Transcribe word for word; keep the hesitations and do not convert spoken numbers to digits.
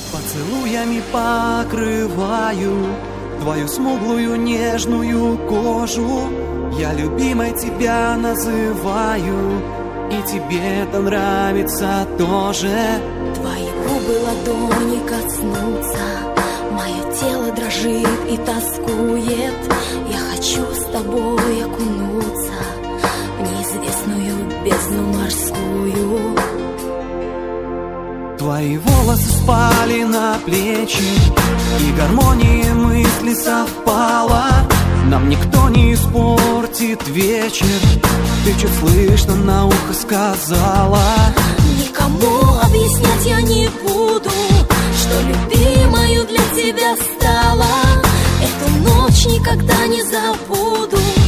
Поцелуями покрываю твою смуглую нежную кожу. Я любимой тебя называю, и тебе это нравится тоже. Твои губы ладони коснутся, мое тело дрожит и тоскует. Я хочу с тобой окунуться в неизвестную бездну морскую. Твои волосы спали на плечи, и гармония мысли совпала. Нам никто не испортит вечер, ты чуть слышно на ухо сказала. Никому объяснять я не буду, что любимою для тебя стала. Эту ночь никогда не забуду.